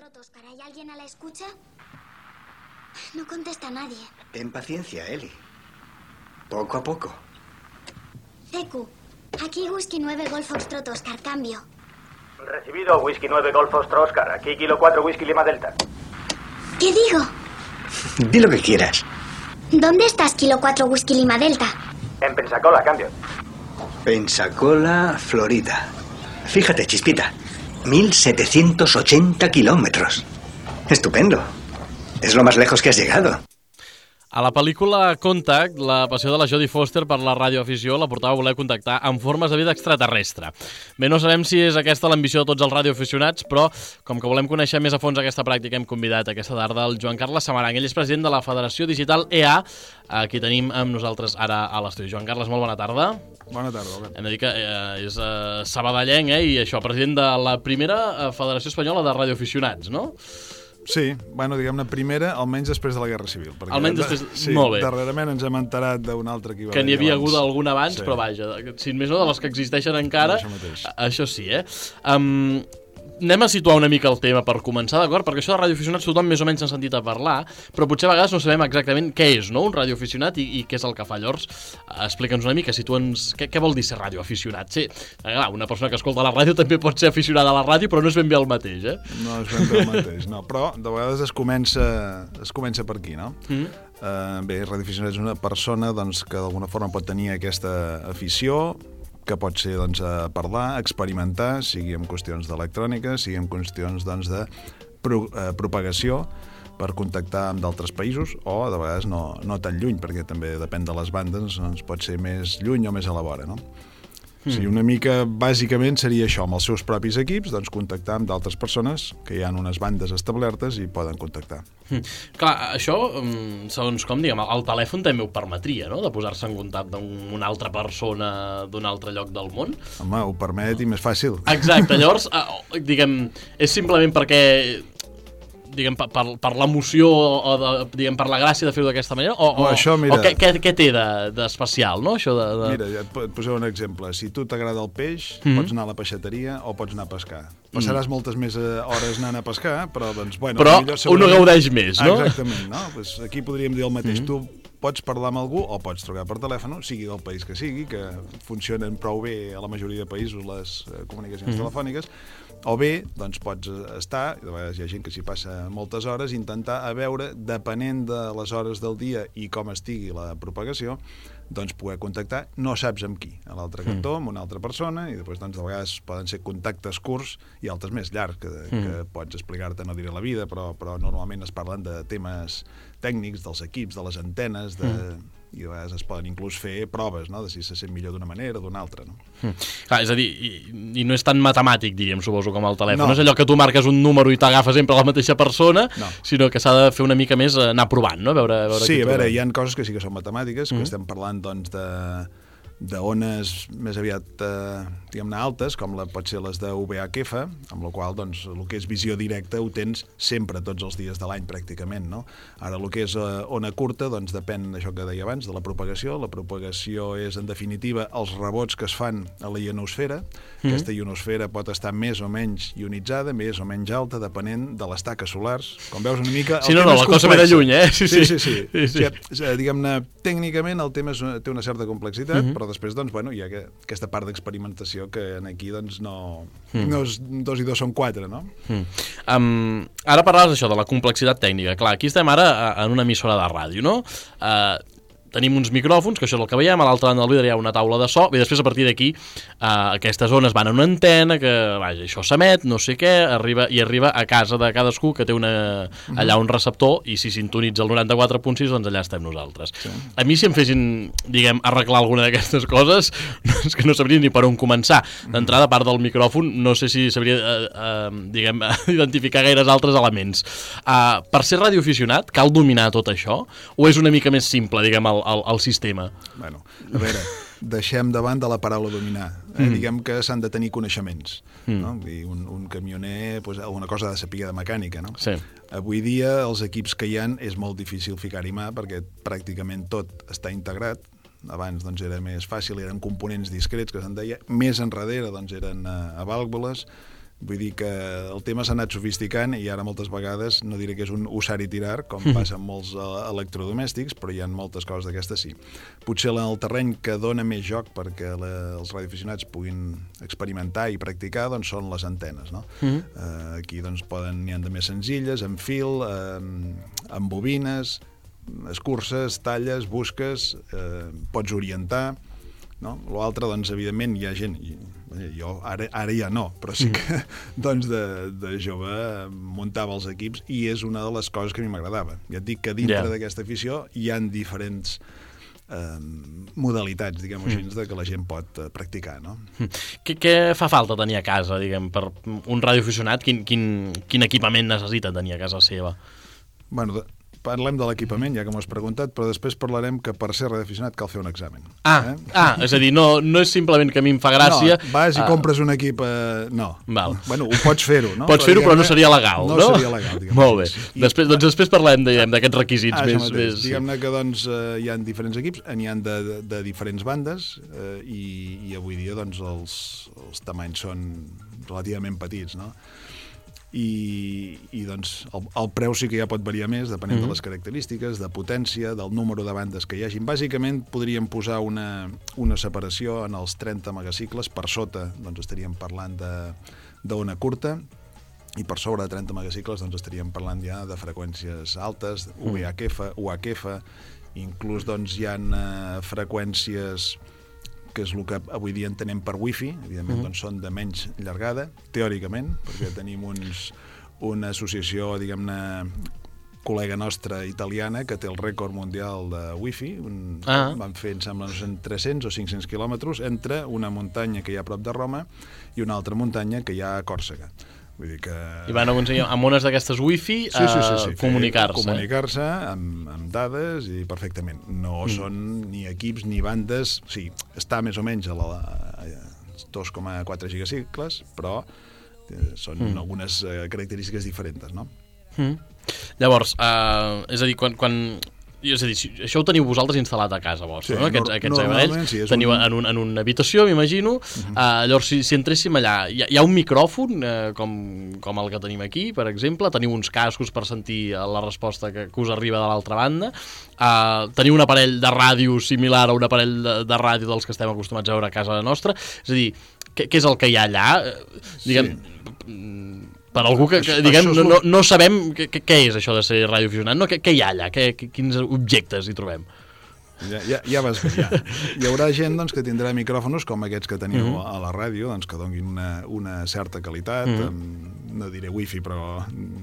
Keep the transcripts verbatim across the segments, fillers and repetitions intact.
Foxtrot Oscar, ¿hay alguien a la escucha? No contesta nadie. Ten paciencia, Eli. Poco a poco. C Q, aquí Whisky nueve Golf Foxtrot Oscar, cambio. Recibido, Whisky nueve Golf Foxtrot Oscar. Aquí Kilo cuatro Whisky Lima Delta. ¿Qué digo? Di lo que quieras. ¿Dónde estás, Kilo cuatro Whisky Lima Delta? En Pensacola, cambio. Pensacola, Florida. Fíjate, Chispita. mil setecientos ochenta kilómetros. Estupendo. És lo más lejos que has llegado. A la pel·lícula Contact, la passió de la Jodie Foster per la radioafició la portava a voler contactar amb formes de vida extraterrestre. Bé, no sabem si és aquesta l'ambició de tots els radioaficionats, però com que volem conèixer més a fons aquesta pràctica, hem convidat aquesta tarda el Joan Carles Samarang. Ell és president de la Federació Digital E A, aquí tenim amb nosaltres ara a l'estudi. Joan Carles, molt bona tarda. Bona tarda, Albert. Hem de dir que eh, és eh, sabadellenc, eh, i això, president de la primera Federació Espanyola de Radioaficionats, no? Sí, bueno, diguem-ne primera, almenys després de la Guerra Civil. Perquè almenys després... Sí, molt bé. Darrerament ens hem enterat d'un altre equivalent. Que n'hi havia abans. hagut algun abans, sí. Però vaja, si més no de les que existeixen encara, això, això sí, eh? Um, anem a situar una mica el tema per començar, d'acord? Perquè això de radioaficionats tothom més o menys s'ha sentit a parlar, però potser a vegades no sabem exactament què és, no?, un radioaficionat i, i què és el que fa. Llavors, explica'ns una mica, situa'ns... Què, què vol dir ser radioaficionat? Sí, clar, una persona que escolta la ràdio també pot ser aficionada a la ràdio, però no és ben bé el mateix, eh? No és ben bé el mateix, no. Però de vegades es comença, es comença per aquí, no? Mm -hmm. uh, bé, radioaficionat és una persona doncs, que d'alguna forma pot tenir aquesta afició, que pot ser doncs, a parlar, experimentar, sigui en qüestions d'electrònica, sigui en qüestions doncs, de pro, eh, propagació, per contactar amb d'altres països, o de vegades no, no tan lluny, perquè també depèn de les bandes, doncs, pot ser més lluny o més a la vora, no? Mm. O sigui, una mica, bàsicament, seria això, amb els seus propis equips, doncs contactar amb d'altres persones que hi ha unes bandes establertes i poden contactar. Mm. Clar, això, segons com, diguem, el telèfon també ho permetria, no?, de posar-se en contacte amb una altra persona d'un altre lloc del món. Home, ho permet i més fàcil. Exacte, llavors, diguem, és simplement perquè... diguem, per, per l'emoció o de, diguem, per la gràcia de fer-ho d'aquesta manera, o, o, o, això, mira, o què, què, què té d'especial, no? Això de, de... Mira, et posaré un exemple. Si tu t'agrada el peix, mm -hmm. pots anar a la peixateria o pots anar a pescar. Passaràs mm. moltes més hores anant a pescar, però, doncs, bueno... Però segurament... un ho gaudeix més, no? Exactament, no? Pues aquí podríem dir el mateix. Mm -hmm. Tu pots parlar amb algú o pots trucar per telèfon, sigui del país que sigui, que funcionen prou bé a la majoria de països les eh, comunicacions mm -hmm. telefòniques, o bé, doncs pots estar, de vegades hi ha gent que s'hi passa moltes hores, intentar a veure, depenent de les hores del dia i com estigui la propagació, doncs poder contactar, no saps amb qui, a l'altre cantó, amb una altra persona, i després doncs de vegades poden ser contactes curts i altres més llargs, que, mm. que pots explicar-te, no diré la vida, però, però normalment es parlen de temes tècnics, dels equips, de les antenes, de... Mm. i a vegades es poden inclús fer proves, no?, de si se sent millor d'una manera o d'una altra, no? Mm. Clar, és a dir, i, i no és tan matemàtic, diguem, suposo, com el telèfon. No, no és allò que tu marques un número i t'agafa sempre la mateixa persona, no. Sinó que s'ha de fer una mica més anar provant, no? Veure, veure sí, a veure, hi ha coses que sí que són matemàtiques, mm. que estem parlant, doncs, de d'ones més aviat, eh, diguem-ne, altes, com la, pot ser les de V H F, amb la qual, doncs, el que és visió directa ho tens sempre, tots els dies de l'any, pràcticament, no? Ara, el que és eh, ona curta, doncs, depèn d'això que deia abans, de la propagació. La propagació és, en definitiva, els rebots que es fan a la ionosfera. Mm. Aquesta ionosfera pot estar més o menys ionitzada, més o menys alta, depenent de les taques solars. Com veus una mica... Sí, no, no, la cosa ve de lluny, eh? Sí, sí. Sí, sí, sí. sí, sí. O sigui, diguem-ne, tècnicament el tema és, té una certa complexitat, mm -hmm. però després, doncs, bueno, hi ha que, aquesta part d'experimentació que aquí, doncs, no, mm. no és, dos i dos són quatre, no? Mm. Um, ara parlaves d'això, de la complexitat tècnica. Clar, aquí estem ara en una emissora de ràdio, no? Uh, tenim uns micròfons, que això és el que veiem, a l'altra banda del vidre hi ha una taula de so, i després a partir d'aquí eh, aquestes ones van a una antena, que vaja, això s'emet, no sé què, arriba i arriba a casa de cadascú, que té una, allà un receptor, i si sintonitza el noranta-quatre punt sis, doncs allà estem nosaltres. Sí. A mi si em fessin, diguem, arreglar alguna d'aquestes coses, és que no sabria ni per on començar. D'entrada, a part del micròfon, no sé si sabria, eh, eh, diguem, identificar gaires altres elements. Eh, per ser radioaficionat, cal dominar tot això? O és una mica més simple, diguem, el El, el sistema? Bueno, a veure, deixem davant de la paraula dominar. Eh? Mm. Diguem que s'han de tenir coneixements. Mm. No? I un, un camioner, pues, alguna cosa ha de saber de mecànica, no? Sí. Avui dia, els equips que hi ha, és molt difícil ficar-hi mà, perquè pràcticament tot està integrat. Abans, doncs, era més fàcil, eren components discrets, que se'n deia. Més enrere, doncs, eren uh, a vàlvules. Vull dir que el tema s'ha anat sofisticant i ara moltes vegades, no diré que és un usar i tirar, com passa amb molts electrodomèstics, però hi ha moltes coses d'aquestes sí. Potser el terreny que dona més joc perquè la, els radioaficionats puguin experimentar i practicar doncs són les antenes, no? Mm. Uh, aquí doncs poden, n'hi ha de més senzilles, amb fil, uh, amb bobines, escurces, talles, busques, uh, pots orientar, no? L'altre, doncs, evidentment, hi ha gent... I, jo ara, ara ja no, però sí que doncs de, de jove muntava els equips i és una de les coses que a mi m'agradava. Ja et dic que dintre yeah. d'aquesta afició hi ha diferents eh, modalitats, diguem-ho així, de que la gent pot eh, practicar, no? Què, què fa falta tenir a casa, diguem, per un radioaficionat? Quin, quin, quin equipament necessita tenir a casa seva? Bueno, de, parlem de l'equipament, ja que m'ho has preguntat, però després parlarem que per ser radioaficionat cal fer un examen. Ah, eh? ah és a dir, no, no és simplement que a mi em fa gràcia... No, vas i ah. compres un equip... Eh, no. Val. Bueno, ho pots fer-ho, no? Pots fer-ho, però no seria legal, no? No seria legal, diguem. Molt bé. I... Després, doncs després parlem d'aquests requisits ah, més... més... Diguem-ne que doncs, eh, hi ha diferents equips, n'hi ha de, de, de diferents bandes, eh, i, i avui dia doncs, els, els tamanys són relativament petits, no? I, i doncs el, el preu sí que ja pot variar més depenent mm-hmm. de les característiques, de potència, del número de bandes que hi hagin. Bàsicament podríem posar una, una separació en els trenta megacicles, per sota doncs estaríem parlant d'ona curta i per sobre de trenta megacicles doncs estaríem parlant ja de freqüències altes, U H F, U H F, inclús doncs hi ha uh, freqüències que és el que avui dia entenem per wifi, evidentment, doncs són de menys llargada, teòricament, perquè tenim uns, una associació, diguem-ne, col·lega nostra italiana que té el rècord mundial de wifi, un, ah. van fer, em sembla, en tres-cents o cinc-cents quilòmetres entre una muntanya que hi ha a prop de Roma i una altra muntanya que hi ha a Còrsega. Vull dir que... I van aconseguir amb unes d'aquestes wifi sí, sí, sí, sí. comunicar-se. Comunicar-se amb, amb dades i perfectament. No mm. són ni equips ni bandes... Sí, està més o menys a, la, a dos coma quatre gigacicles, però són mm. algunes característiques diferents, no? Mm. Llavors, uh, és a dir, quan... quan... És a dir, això ho teniu vosaltres instal·lat a casa vostra, sí, no? Aquests, aquests aparells. Sí, teniu un... en, un, en una habitació, m'imagino. Uh-huh. Uh, llavors, si, si entréssim allà, hi ha, hi ha un micròfon, uh, com, com el que tenim aquí, per exemple. Teniu uns cascos per sentir la resposta que, que us arriba de l'altra banda. Uh, teniu un aparell de ràdio similar a un aparell de, de ràdio dels que estem acostumats a veure a casa nostra. És a dir, què, què és el que hi ha allà? Uh, diguem... Sí. Per algú que, que diguem, no, no, no sabem què, què és això de ser radioaficionat, no? Què, què hi ha allà? Què, quins objectes hi trobem? Ja, ja, ja vas bé, ja. Hi haurà gent doncs, que tindrà micròfons com aquests que teniu mm-hmm. a la ràdio, doncs, que donguin una, una certa qualitat, mm-hmm. amb, no diré wifi, però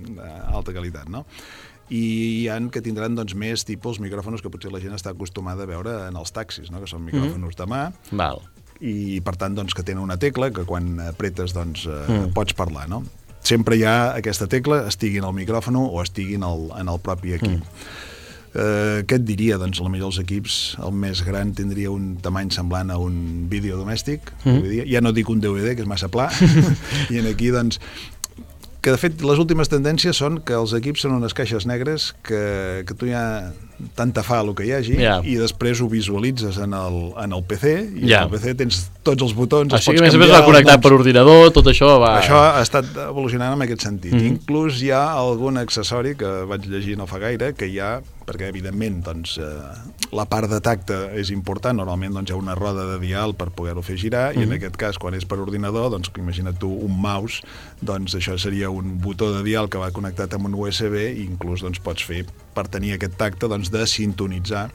alta qualitat, no? I hi ha que tindran doncs, més tipus micròfons que potser la gent està acostumada a veure en els taxis, no? Que són micròfons mm-hmm. de mà. Val. I per tant doncs, que tenen una tecla que quan apretes doncs, eh, mm. pots parlar, no? Sempre hi ha aquesta tecla, estigui en el micròfon o estigui en el, en el propi equip. Mm. Eh, què et diria? Doncs potser els equips, el més gran tindria un tamany semblant a un vídeo domèstic, mm. ja no dic un D V D, que és massa pla, i en aquí, doncs, que de fet les últimes tendències són que els equips són unes caixes negres que, que tu ja tant te fa el que hi hagi yeah. i després ho visualitzes en el, en el P C i yeah. en el P C tens tots els botons, els així pots que canviar. Així que més va connectat per ordinador, tot això va... Això ha estat evolucionant en aquest sentit. Mm-hmm. Inclús hi ha algun accessori que vaig llegir no fa gaire, que hi ha, perquè evidentment doncs, eh, la part de tacte és important, normalment doncs, hi ha una roda de dial per poder-ho fer girar, mm-hmm. i en aquest cas, quan és per ordinador, doncs imagina't tu un mouse, doncs això seria un botó de dial que va connectat amb un U S B i inclús doncs, pots fer, per tenir aquest tacte, doncs, de sintonitzar,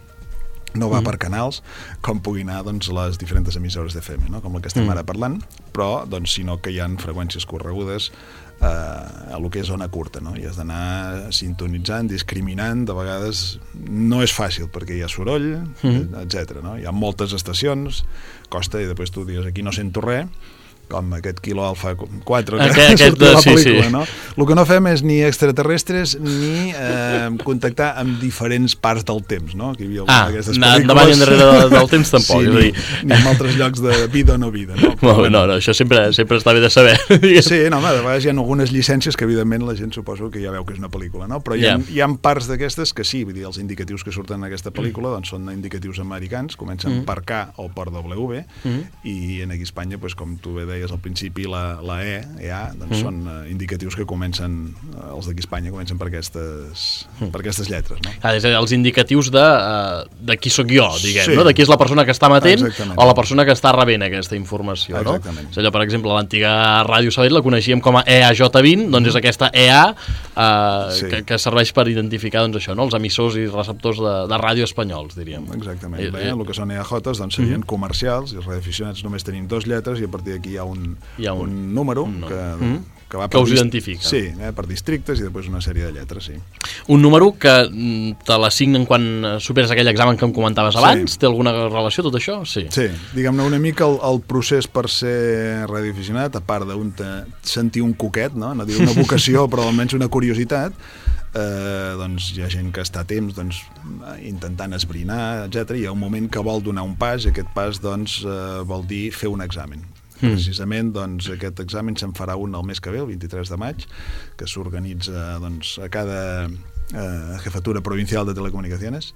no va mm. per canals, com pugui anar doncs, les diferents emissores d'F M, no? Com la que estem mm. ara parlant, però doncs, sinó que hi ha freqüències corregudes eh, a lo que és zona curta, no? I has d'anar sintonitzant, discriminant, de vegades no és fàcil perquè hi ha soroll, mm. etcètera. No? Hi ha moltes estacions, costa, i després tu dius aquí no sento res, com aquest Kilo Alfa quatre que aquest, aquest, la pel·lícula, sí, sí. no? El que no fem és ni extraterrestres ni eh, contactar amb diferents parts del temps, no? Que hi havia ah, d'aquestes pel·lícules. Endavant i endarrere del, del temps tampoc. Sí, ni, ni en altres llocs de vida o no vida, no? Però, no, no, això sempre, sempre està bé de saber. Sí, no, home, de vegades hi ha algunes llicències que evidentment la gent suposo que ja veu que és una pel·lícula, no? Però hi ha, yeah. hi ha parts d'aquestes que sí, vull dir, els indicatius que surten en aquesta pel·lícula doncs són indicatius americans, comencen mm. per K o per W, mm. i en aquí a Espanya, doncs, com tu bé deies, deies al principi, la, la E, E A, doncs mm. són uh, indicatius que comencen, uh, els d'aquí a Espanya comencen per aquestes, mm. per aquestes lletres, no? Ah, és a dir, els indicatius de, uh, de qui sóc jo, diguem, sí. no? De qui és la persona que està emetent Exactament. O la persona que està rebent aquesta informació, no? Exactament. És allò, per exemple, l'antiga Ràdio Sabadell la coneixíem com a E A J vint, doncs és aquesta E A uh, sí. que, que serveix per identificar doncs, això, no? Els emissors i receptors de, de ràdio espanyols, diríem. Exactament. Eh, Bé, eh. el que són E A Js doncs, serien mm. comercials, i els radioaficionats només tenim dos lletres, i a partir d'aquí hi ha un, hi ha un, un número un que, mm. que va que per us dist... identifica. Sí, eh, per districtes, i després una sèrie de lletres, sí. Un número que te l'assignen quan superes aquell examen que em comentaves abans? Sí. Té alguna relació tot això? Sí. Sí, diguem-ne una mica el, el procés per ser radioaficionat, a part d'un sentir un coquet, no? No dir una vocació, però almenys una curiositat, eh, doncs hi ha gent que està a temps doncs, intentant esbrinar, etcètera, i hi ha un moment que vol donar un pas, i aquest pas doncs, eh, vol dir fer un examen. Mm. Precisament doncs, aquest examen se'n farà un el mes que ve, el vint-i-tres de maig, que s'organitza doncs, a cada eh, jefatura provincial de telecomunicacions,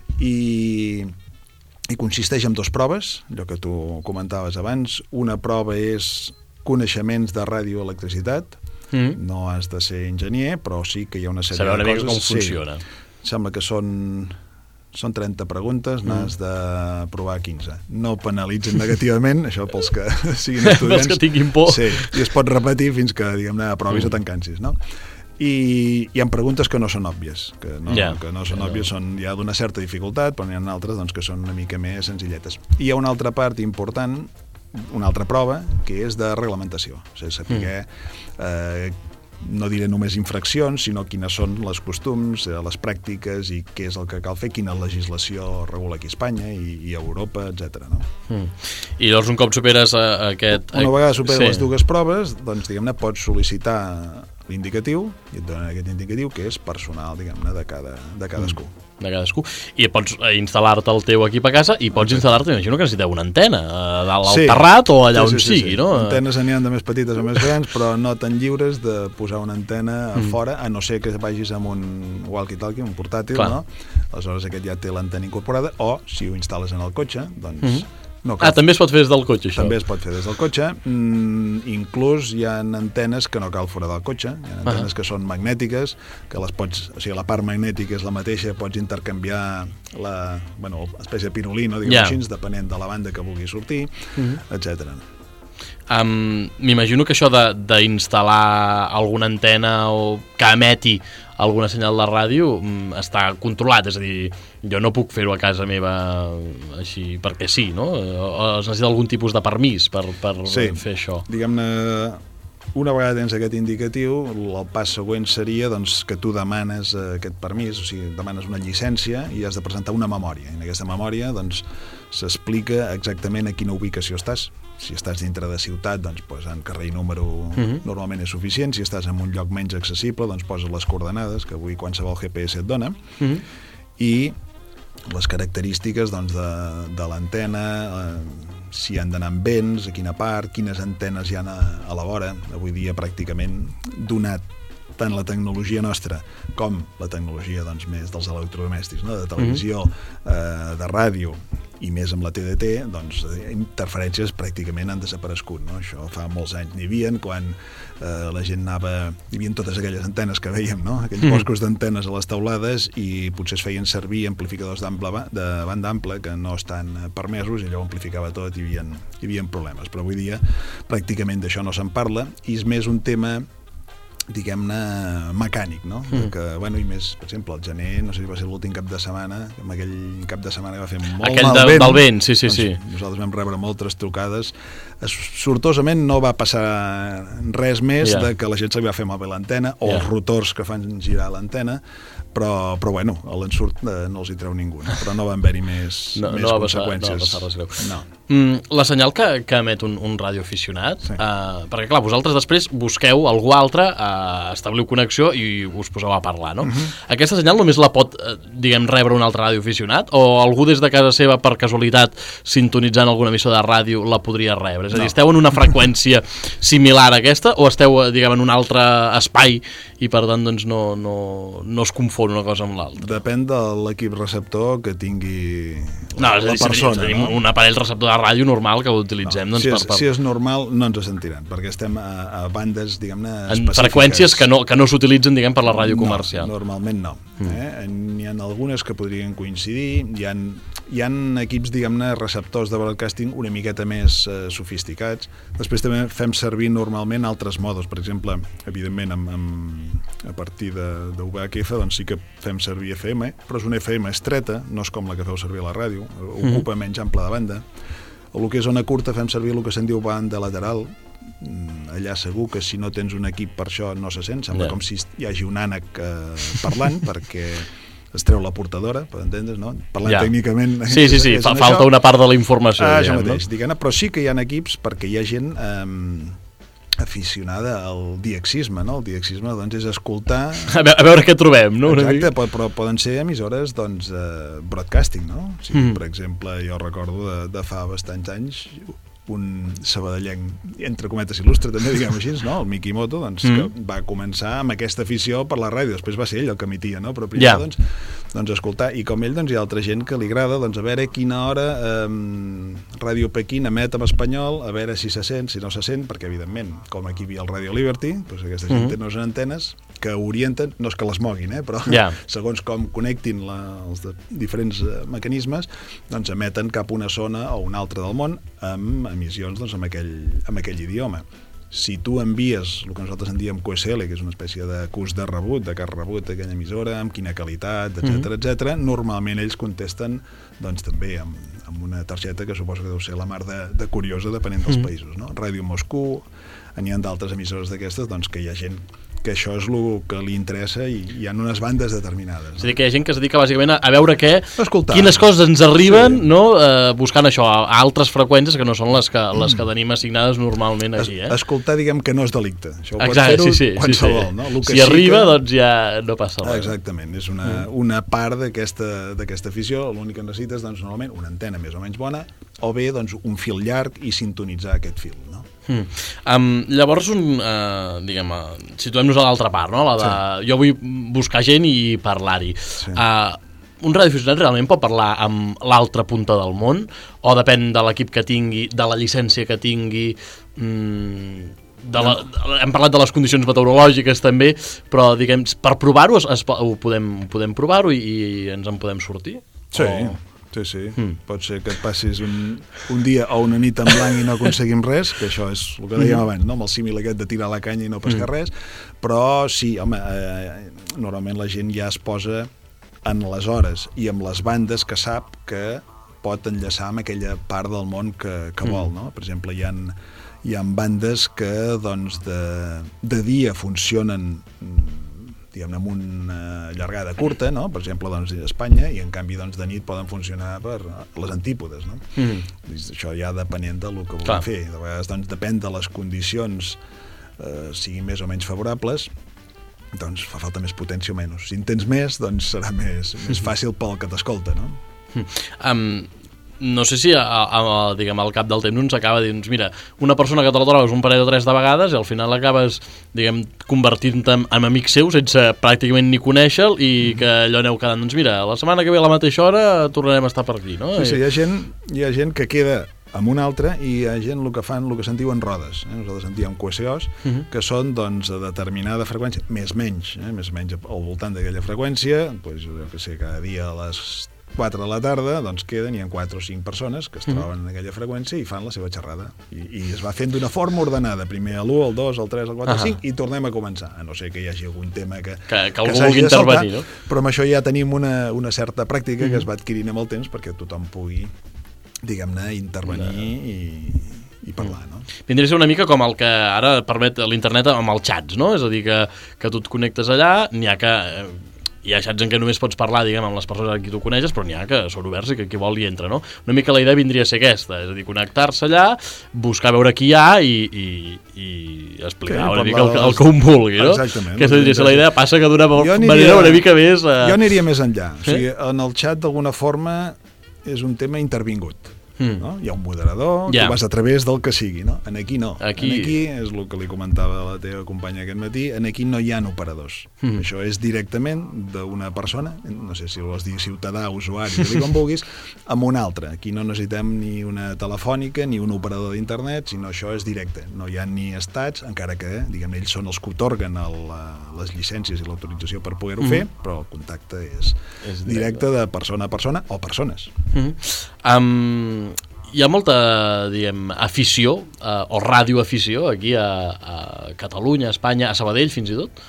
i, i consisteix en dues proves, allò que tu comentaves abans. Una prova és coneixements de radioelectricitat. Mm. No has de ser enginyer, però sí que hi ha una sèrie Saber de una coses. Com funciona. Sí. Sembla que són, són trenta preguntes, mm. n'has de provar quinze. No penalitzen negativament, això pels que siguin estudiants. Pels que tinguin por. Sí, i es pot repetir fins que, diguem-ne, aprovis mm. o te'n cansis, no? I hi ha preguntes que no són òbvies, que no, yeah. que no són òbvies, són ja d'una certa dificultat, però n'hi ha altres doncs, que són una mica més senzilletes. I hi ha una altra part important, una altra prova, que és de reglamentació. O sigui, saber, mm. eh, no diré només infraccions, sinó quines són les costums, eh, les pràctiques i què és el que cal fer, quina legislació regula aquí a Espanya i, i a Europa, etcètera. No? Mm. I llavors un cop superes a, a aquest... Una vegada superes sí. les dues proves, doncs diguem-ne pots sol·licitar l'indicatiu, i et donen aquest indicatiu que és personal, diguem-ne, de, cada, de cadascú. Mm. de cadascú, i pots instal·lar-te el teu equip a casa i pots instal·lar-te, imagino que necessiteu una antena a dalt al sí. terrat o allà sí, sí, on sí, sigui, sí. no? Antenes n'hi ha de més petites o més grans, però no tan lliures de posar una antena a mm. fora, a no ser que vagis amb un walkie-talkie, un portàtil, Clar. no? Aleshores aquest ja té l'antena incorporada, o si ho instal·les en el cotxe, doncs... Mm. No ah, també es pot fer des del cotxe, això? També es pot fer des del cotxe. Mm, inclús hi ha antenes que no cal fora del cotxe. Hi ha antenes uh -huh. que són magnètiques, que les pots... O sigui, la part magnètica és la mateixa, pots intercanviar la... Bueno, espècie de pirulí, no? Diguem yeah. així, depenent de la banda que vulgui sortir, uh -huh. etcètera. Um, M'imagino que això d'instal·lar alguna antena o que emeti alguna senyal de ràdio um, està controlat, és a dir, jo no puc fer-ho a casa meva així perquè sí, no? O es necessita algun tipus de permís per, per sí. fer això? Diguem-ne, una vegada tens aquest indicatiu, el pas següent seria doncs, que tu demanes eh, aquest permís, o sigui, demanes una llicència i has de presentar una memòria. En aquesta memòria doncs, s'explica exactament a quina ubicació estàs. Si estàs dintre de ciutat, doncs posant carrer i número uh -huh. normalment és suficient. Si estàs en un lloc menys accessible, doncs poses les coordenades, que avui qualsevol G P S et dona, uh -huh. i les característiques doncs, de, de l'antena, eh, si han d'anar amb vents, a quina part, quines antenes hi ha a, a la vora. Avui dia pràcticament donat tant la tecnologia nostra com la tecnologia doncs, més dels electrodomèstics, no? De televisió, uh -huh. eh, de ràdio, i més amb la T D T, doncs interferències pràcticament han desaparegut, no? Això fa molts anys n'hi havia, quan eh, la gent anava... Hi havia totes aquelles antenes que veiem, no? Aquells mm. boscos d'antenes a les teulades, i potser es feien servir amplificadors de banda ampla que no estan permesos, i allò amplificava tot i hi havia, hi havia problemes. Però avui dia pràcticament d'això no se'n parla, i és més un tema diguem-ne, mecànic, no? Mm. Que, bueno, i més, per exemple, el gener, no sé si va ser l'últim cap de setmana, amb aquell cap de setmana que va fer molt aquell mal de, vent. del vent, sí, sí, doncs, sí. Nosaltres vam rebre moltes trucades. Sortosament no va passar res més yeah. de que la gent sabia fer malbé l'antena, o yeah. els rotors que fan girar l'antena, però, però bueno, a l'ensurt eh, no els hi treu ningú, no? Però no van haver-hi més, no, més no conseqüències. No va passar res greu. No. Mm, la senyal que, que emet un, un radioaficionat, sí. eh, perquè clar, vosaltres després busqueu algú altre, eh, establiu connexió i us poseu a parlar, no? Uh-huh. Aquesta senyal només la pot, eh, diguem, rebre un altre radioaficionat, o algú des de casa seva, per casualitat, sintonitzant alguna emissora de ràdio, la podria rebre? És a dir, no. esteu en una freqüència similar a aquesta, o esteu, diguem, en un altre espai i per tant doncs, no, no, no es confon una cosa amb l'altra. Depèn de l'equip receptor que tingui no, la és a dir, persona. Si tenim no? un aparell receptor de ràdio normal que l'utilitzem. No, doncs, si, és, per, per... si és normal no ens sentiran, perquè estem a, a bandes, diguem-ne, específiques. En freqüències que no, que no s'utilitzen, diguem, per la ràdio no, comercial. Normalment no. Mm. Eh? N'hi ha algunes que podrien coincidir, hi ha, hi ha equips, diguem-ne, receptors de broadcasting una miqueta més eh, sofisticats. Després també fem servir normalment altres modos, per exemple, evidentment amb, amb, a partir de, de U H F doncs sí que fem servir F M, però és una F M estreta, no és com la que feu servir a la ràdio, ocupa mm. menys ample de banda. El que és ona curta fem servir el que se'n diu banda lateral. Allà segur que si no tens un equip per això no se sent, sembla yeah. com si hi hagi un ànec eh, parlant, perquè es treu la portadora, per entendre's, no? Parlant yeah. tècnicament... Sí, sí, sí, fa, falta això. Una part de la informació. Ah, això mateix, no? Diguem, però sí que hi ha equips perquè hi ha gent eh, aficionada al diexisme, no? El diexisme, doncs, és escoltar... A veure, a veure què trobem, no? Exacte, però, però poden ser emissores, doncs, eh, broadcasting, no? O sigui, mm. per exemple, jo recordo de, de fa bastants anys un sabadellenc, entre cometes il·lustre també, diguem així, no? El Miki Moto, doncs, mm. que va començar amb aquesta afició per la ràdio, després va ser ell el que emitia, no? Però primer, yeah. doncs, doncs, escoltar, i com ell, doncs, hi ha altra gent que li agrada, doncs, a veure a quina hora eh, Ràdio Pequín emet en espanyol, a veure si se sent, si no se sent, perquè, evidentment, com aquí hi havia el Radio Liberty, doncs aquesta gent mm. té unes antenes que orienten, no és que les moguin, eh, però yeah. segons com connectin la, els de, diferents eh, mecanismes, doncs emeten cap una zona o una altra del món amb emissions doncs, amb, aquell, amb aquell idioma. Si tu envies el que nosaltres en diem Q S L, que és una espècie de cus de rebut, de cas rebut d'aquella emissora, amb quina qualitat, etcètera, mm-hmm. etcètera, normalment ells contesten doncs, també amb, amb una targeta que suposo que deu ser la mar de, de curiosa depenent dels mm-hmm. països. No? Ràdio Moscou, n'hi ha d'altres emissores d'aquestes doncs, que hi ha gent que això és el que li interessa i hi ha unes bandes determinades. No? És a dir, que hi ha gent que es dedica bàsicament a, a veure què, escoltar, quines coses ens arriben, sí. no? eh, buscant això, a, a altres freqüències que no són les que, les que tenim assignades normalment aquí. Eh? Es, escoltar, diguem que no és delicte. Això ho Exacte, pot fer-ho sí, sí, qualsevol. Sí, sí. No? El que si sí arriba, que... doncs ja no passa res. Exactament, és una, una part d'aquesta afició, l'únic que necessites, doncs, normalment, una antena més o menys bona, o bé doncs, un fil llarg i sintonitzar aquest fil, no? Mm. Um, llavors, un, uh, diguem, uh, situem-nos a l'altra part, no? La de, sí. Jo vull buscar gent i parlar-hi. Sí. Uh, un radioaficionat realment pot parlar amb l'altra punta del món? O depèn de l'equip que tingui, de la llicència que tingui... Mm, de la, hem parlat de les condicions meteorològiques també, però diguem, per provar-ho es, es, ho podem, podem provar-ho i, i ens en podem sortir? Sí. O... Sí, sí. Mm. Pot ser que et passis un, un dia o una nit en blanc i no aconseguim res, que això és el que dèiem mm. abans, no? Amb el símil aquest de tirar la canya i no pescar mm. res, però sí, home, eh, normalment la gent ja es posa en les hores i amb les bandes que sap que pot enllaçar amb aquella part del món que, que vol, no? Per exemple, hi ha, hi ha bandes que doncs, de, de dia funcionen diguem-ne, amb una llargada curta, no? Per exemple, doncs, a Espanya, i en canvi doncs, de nit poden funcionar per les antípodes, no? Mm. Això ja depenent del que vulguin fer. De vegades doncs, depèn de les condicions eh, siguin més o menys favorables, doncs fa falta més potència o menys. Si en tens més, doncs serà més, més fàcil pel que t'escolta, no? Um, no sé si a, a, a, diguem, al cap del temps ens acaba dient, mira, una persona que te la trobes un parell o tres de vegades i al final acabes, diguem, convertint-te en, en amic seu sense pràcticament ni conèixer-lo i que allò aneu quedant, doncs mira, la setmana que ve a la mateixa hora tornarem a estar per aquí, no? Sí, sí, hi ha gent, hi ha gent que queda amb un altre i hi ha gent el que fan, el que se'n diuen rodes, eh? Nosaltres en diem Q S Os, uh-huh. que són doncs a determinada freqüència, més menys, eh? més menys al voltant d'aquella freqüència, doncs, jo que sé, cada dia a les quatre de la tarda, doncs queden, hi ha quatre o cinc persones que es troben en aquella freqüència i fan la seva xerrada. I, i es va fent d'una forma ordenada, primer a l'u, al dos, al tres, al quatre, al cinc, i tornem a començar, a no ser que hi hagi algun tema que, que, que algú vulgui intervenir, no? Però amb això ja tenim una, una certa pràctica mm-hmm. que es va adquirint amb el temps perquè tothom pugui, diguem-ne, intervenir no. i... i parlar, no? Vindria a ser una mica com el que ara permet l'internet amb els xats, no? És a dir, que, que tu et connectes allà, n'hi ha que... Hi ha xats en què només pots parlar, diguem, amb les persones amb qui tu coneixes, però n'hi ha que són oberts i que qui vol hi entra, no? Una mica la idea vindria a ser aquesta, és a dir, connectar-se allà, buscar veure qui hi ha i, i, i explicar una mica el, el que un vulgui, no? Exactament. Aquesta vindria a ser la idea, passa que d'una manera una mica més... Jo aniria més enllà. O sigui, en el xat, d'alguna forma, és un tema intervingut. Mm. No? Hi ha un moderador, yeah. tu vas a través del que sigui, no? En aquí no. Aquí... En aquí, és el que li comentava la teva companya aquest matí, en aquí no hi ha operadors. Mm. Això és directament d'una persona, no sé si vols dir ciutadà, usuari, dir com vulguis, amb una altra. Aquí no necessitem ni una telefònica ni un operador d'internet, sinó això és directe. No hi ha ni estats, encara que, diguem, ells són els que otorguen el, les llicències i l'autorització per poder-ho mm. fer, però el contacte és, és directe de persona a persona o persones. Mm. Um... Hi ha molta, diguem, afició, eh, o radioafició, aquí a, a Catalunya, a Espanya, a Sabadell, fins i tot?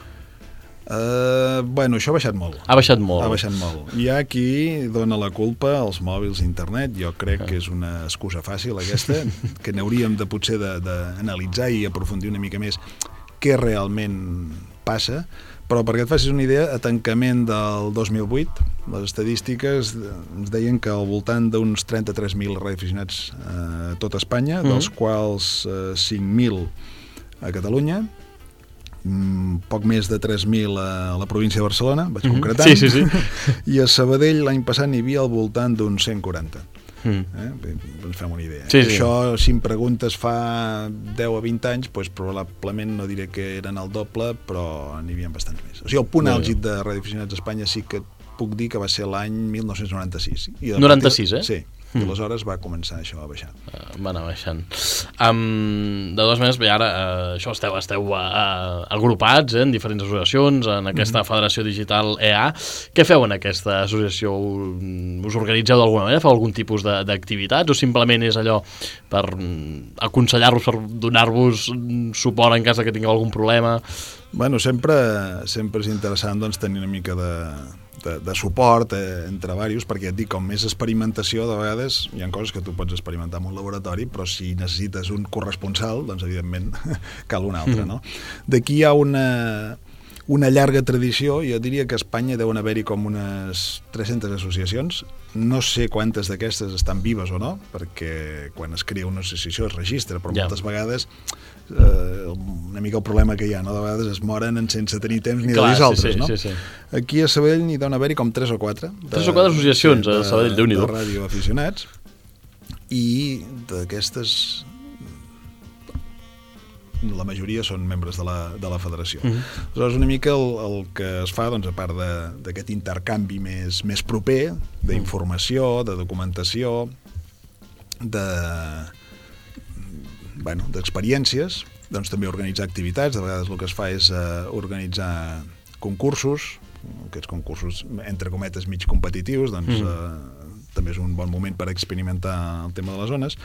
Uh, bueno, això ha baixat molt. Ha baixat molt. Ha baixat molt. Hi ha qui dona la culpa als mòbils internet. Jo crec que és una excusa fàcil, aquesta, que n'hauríem de potser d'analitzar i aprofundir una mica més què realment passa. Però perquè et facis una idea, a tancament del dos mil vuit, les estadístiques ens deien que al voltant d'uns trenta-tres mil radioaficionats a tot Espanya, mm-hmm. dels quals eh, cinc mil a Catalunya, poc més de tres mil a la província de Barcelona, vaig mm-hmm. concretant, sí, sí, sí. I a Sabadell l'any passat n'hi havia al voltant d'uns cent quaranta. Mm. Eh? Ens fem una idea. Sí, sí. Això, si em preguntes fa deu a vint anys, doncs probablement no diré que eren el doble, però n'hi havia bastants més. O sigui, el punt àlgid de radioaficionats a Espanya sí que puc dir que va ser l'any mil nou-cents noranta-sis. I noranta-sis, eh? Sí. I aleshores va començar això a baixar. Uh, va anar baixant. Um, de totes maneres, bé, ara uh, això esteu, esteu uh, agrupats eh, en diferents associacions, en aquesta mm-hmm. Federació Digital E A. Què feu en aquesta associació? Us organitzeu d'alguna manera? Feu algun tipus d'activitats? O simplement és allò per aconsellar-vos, per donar-vos suport en cas que tingueu algun problema? Bueno, sempre, sempre és interessant doncs, tenir una mica de... De, de suport eh, entre diversos, perquè et dic, com més experimentació, de vegades hi ha coses que tu pots experimentar en un laboratori, però si necessites un corresponsal, doncs evidentment cal un altre, no? D'aquí hi ha una, una llarga tradició, jo diria que a Espanya deuen haver-hi com unes tres-centes associacions, no sé quantes d'aquestes estan vives o no, perquè quan es crea una associació es registra, però ja. moltes vegades eh, una mica el problema que hi ha, no? De vegades es moren sense tenir temps ni Clar, de dissoldre's, sí, sí, no? Sí, sí. Aquí a Sabadell n'hi deuen haver-hi com tres o quatre. De, tres o quatre associacions de, a Sabadell, Déu-n'hi-do. De radioaficionats, i d'aquestes la majoria són membres de la, de la federació. Mm-hmm. Aleshores, una mica el, el que es fa, doncs, a part d'aquest intercanvi més, més proper, d'informació, de documentació, de bueno, d'experiències, doncs també organitzar activitats. De vegades el que es fa és uh, organitzar concursos, aquests concursos, entre cometes, mig competitius, doncs mm. uh, també és un bon moment per experimentar el tema de les zones.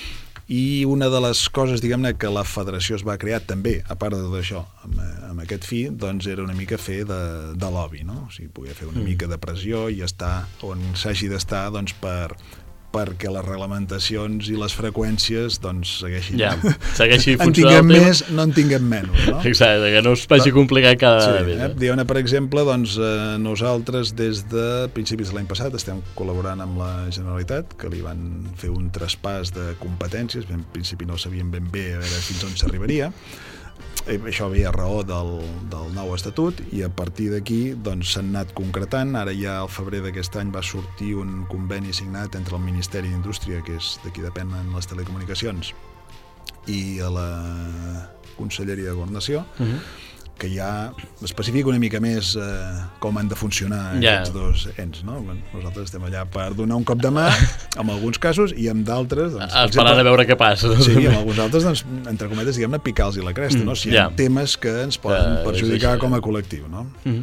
I una de les coses, diguem-ne, que la federació es va crear també, a part de tot això, amb, amb aquest fi, doncs era una mica fer de, de lobby, no? O sigui, poder fer una mm. mica de pressió i estar on s'hagi d'estar, doncs, per perquè les reglamentacions i les freqüències doncs segueixin, ja, segueixi en tinguem més, no en tinguem menys, no? Exacte, que no es vagi complicat cada sí, dia. Eh? Diguem-ne, per exemple, doncs, eh, nosaltres des de principis de l'any passat estem col·laborant amb la Generalitat, que li van fer un traspàs de competències, en principi no sabíem ben bé a veure fins on s'arribaria. Això ve a raó del, del nou estatut i a partir d'aquí doncs, s'han anat concretant. Ara ja al febrer d'aquest any va sortir un conveni signat entre el Ministeri d'Indústria, que és de qui depenen les telecomunicacions, i a la Conselleria de Governació, uh-huh. que ja especifica una mica més eh, com han de funcionar yeah. aquests dos ens, no? Nosaltres estem allà per donar un cop de mà, en alguns casos, i en d'altres... Doncs, esperant a veure què passa. Sí, i en alguns altres, doncs, entre cometes, diguem-ne, picar-los la cresta, mm, no? Si hi ha yeah. temes que ens poden uh, perjudicar com a col·lectiu, no? Mm-hmm.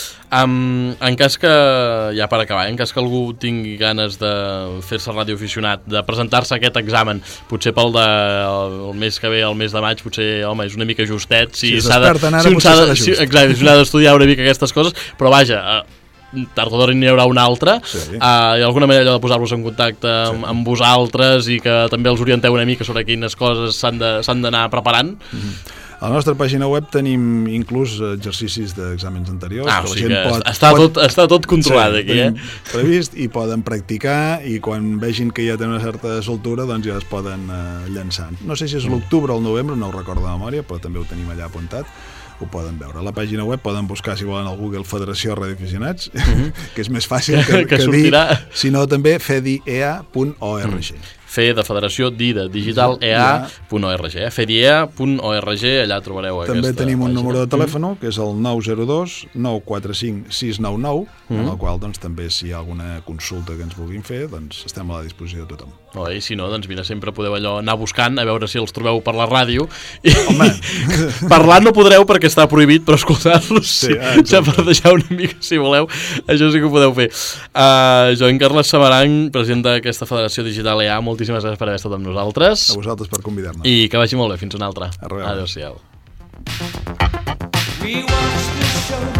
Um, en cas que, ja per acabar, en cas que algú tingui ganes de fer-se radioaficionat, de presentar-se aquest examen, potser pel de, el, el mes que ve, el mes de maig, potser, home, és una mica justet. Si, si es desperten ara, si potser serà just. Si, exacte, si un ha d'estudiar una mica aquestes coses, però vaja... Uh, tard o d'hora n'hi haurà una altra. Sí. Uh, hi ha alguna manera de posar-vos en contacte amb, sí. amb vosaltres i que també els orienteu una mica sobre quines coses s'han d'anar preparant? Mm-hmm. A la nostra pàgina web tenim inclús exercicis d'exàmens anteriors. Ah, que o la sigui gent que pot, està, pot, tot, està tot controlat sí, aquí, eh? previst, i poden practicar, i quan vegin que ja tenen una certa soltura, doncs ja es poden uh, llançar. No sé si és l'octubre o el novembre, no ho recordo de memòria, però també ho tenim allà apuntat. ho poden veure. A la pàgina web poden buscar, si volen, al Google Federació Radioaficionats, uh -huh. que és més fàcil que, que, que sortirà... dir, sinó també fediea punt org. Mm. Fe de Federació d'Ida Digital E A punt org, eh? fediea punt org, allà trobareu també aquesta tenim un pàgina. número de telèfon, que és el nou zero dos nou quatre cinc sis nou nou, mm. en el qual doncs, també si hi ha alguna consulta que ens vulguin fer, doncs estem a la disposició de tothom. Oh, I si no, doncs mira, sempre podeu allò anar buscant, a veure si els trobeu per la ràdio. I... Home! Parlar no podreu perquè està prohibit, però escoltar-los sí, sí, ah, ja per deixar una mica, si voleu, això sí que ho podeu fer. Uh, Joan Carles Sabarany, president d'aquesta Federació Digital E A, moltíssimes gràcies per haver estat amb nosaltres. A vosaltres per convidar-nos. I que vagi molt bé, fins una altra. Adéu-siau. Adéu-siau.